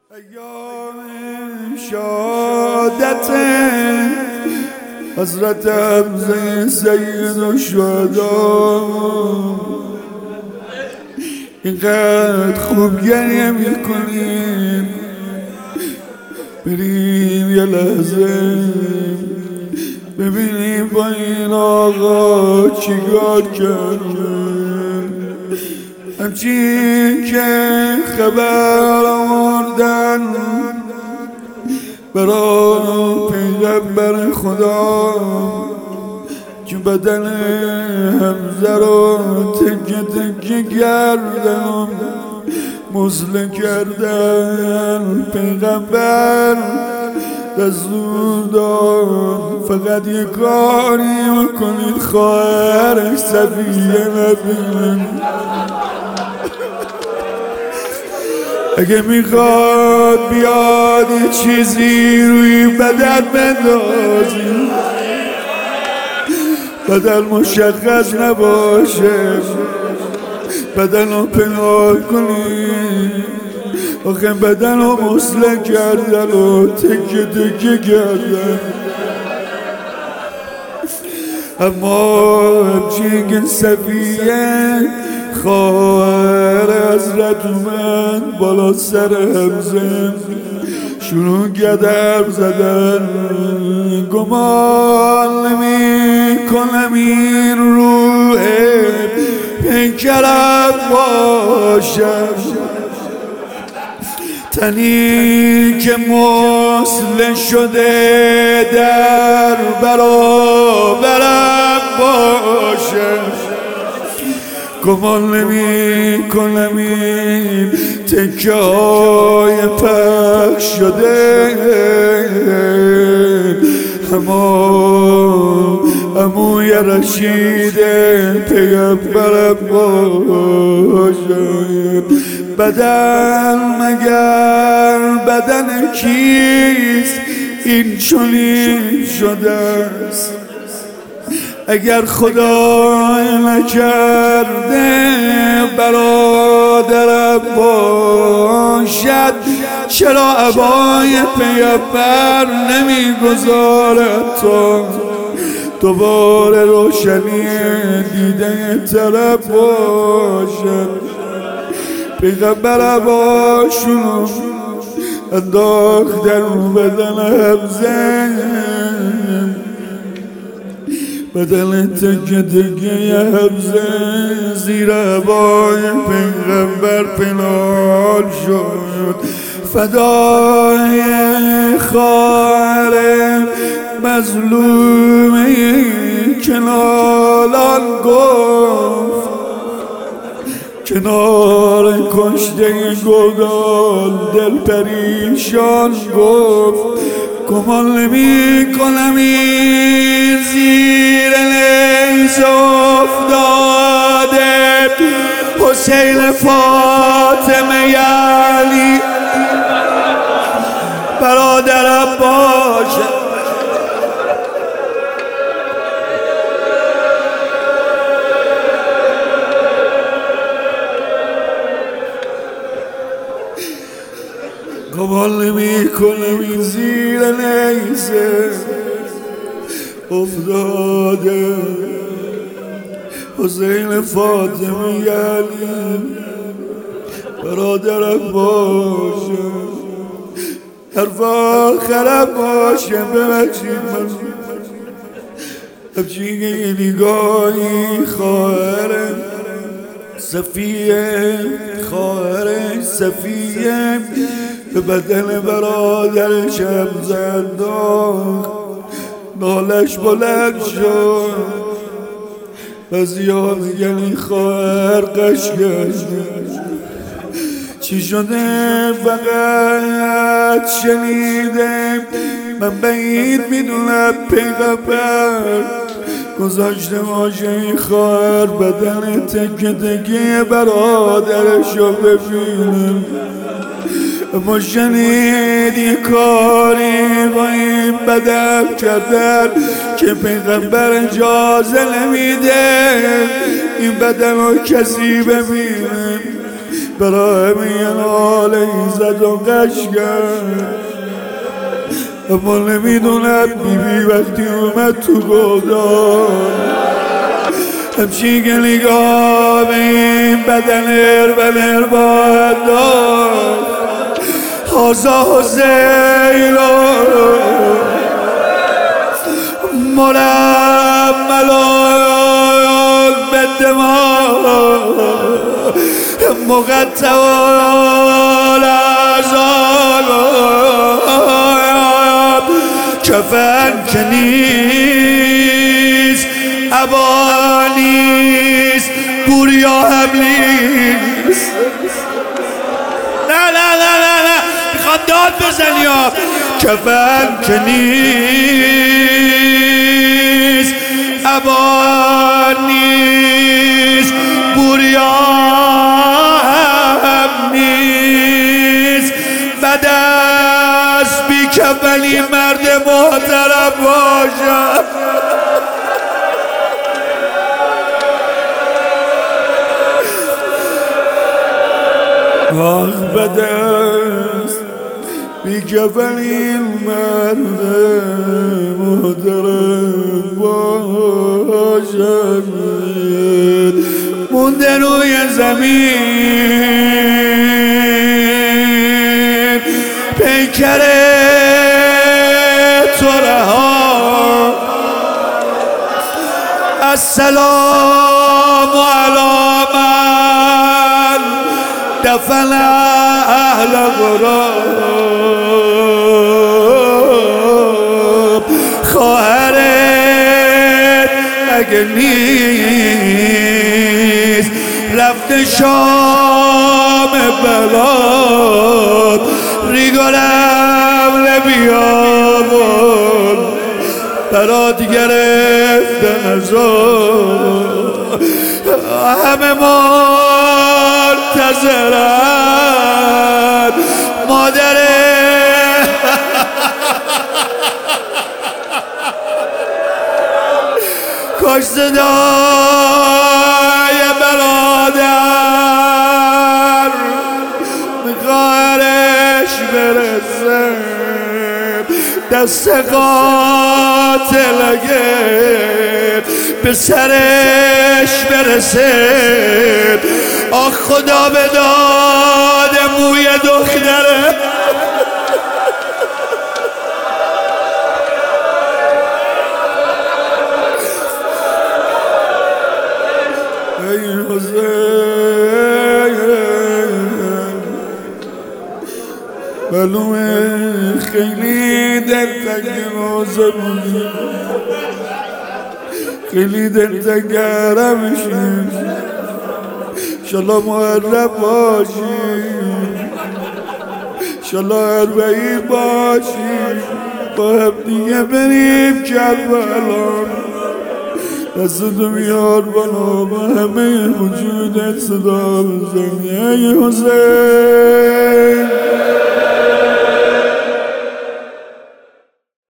ایام شهادت حضرت حمزه سید الشهدا اینقدر خوب گریه میکنیم، بریم یه لحظه ببینیم با این آقا چیکار کردن. همچین که خبر آوردن برای پیغمبر خدا که بدن حمزه رو تکه تکه کردن، مسله کردن. پیغمبر دستور داد فقط یه کاری بکنید خواهرش صفیه نبینن. اگه میخواد بیاد یه چیزی روی بدن بندازی، بدن مشخص نباشه، بدن رو پنهان کنی. آخه بدن رو مسله کردن و تکه تکه کردن. اما همچین که صفیه خواهر حضرت اومد بالا سر حمزه، شروع کرد حرف زدن. گمان نمی‌کنم این روح پیکرم باشد، تنی که مسله شده در برابرم باشه. گمان نمی‌کنم این تکه های پخش شده عموی رشید پیغمبرم باشه. بدن مگر بدن کیست این چنین شده است؟ اگر خدا نکرده برادرم باشد، چرا عبای پیغمبر نمیگذارد تا دوباره روشنی دیده طرف باشد؟ پیغمبر عباشونو انداخت در بدن حمزه، بدن تکه تکه حمزه زیر عبای پیغمبر پنهان شد. فدای خواهر مظلومی که نالان گفت، کنار کشته گودال دل پریشان گفت. گمان نمی‌کنم این زیر لیز افتاده حسین فاطمه علی برادرم باشه. گمان نمی‌کنم این زیر لیزه افتاده حسین فاطمه علی برادرم باشه. حرف آخرم باشه. ببخشید من همچین که نگاهی خواهرم صفیه، خواهرش صفیه به بدن برادرش حمزه انداخت. نالش بلند شد. بعضی‌ها میگن این خواهر قشنگه، چی شده فقط شنیده. من بعید میدونم پیغمبر گذاشته باشه این خواهر بدن تکه تکه برادرش رو ببینم. اما شنید یه کاری با این بدن کردن که پیغمبر اجازه نمیده این بدن رو کسی ببینه. برای من حاله زد و قشگر، اما نمیدونم بیبی وقتی اومد تو گودان همچین که نگاه به این بدن اربن باید داد حاضا حسینا مرملان به دماغ مقتل ازال کفن که نیست عبا نیست بوریا هم نیست. نه نه نه نه نه میخواد داد بزنی ها. کفن که نیست عبا نیست بوریا هم نیست. بد است بی کفنی مرد محترم باشد. آخ بد است بی کفنی مرد محترم باشد. مونده روی زمین پیکر توره ها السلام علی من دفن اهل غراب. خواهرت اگه نیست رفته شام بلاد ریگارم بیابون برات گرفتن ازار. همه منتظرن مادره کاش صدای برادر میخواهرش برسه دست قاتلگه به سرش برسه. آخ خدا به داد موی دختره. ای حسین معلومه خیلی دلتنگ روزه بودی، خیلی دلتنگره میشی. انشالله محرم باشی، انشالله اربعین باشی، با هم دیگه بریم کربلا. دستتو بیار بالا با همه وجودت صدا بزنی ای حسین.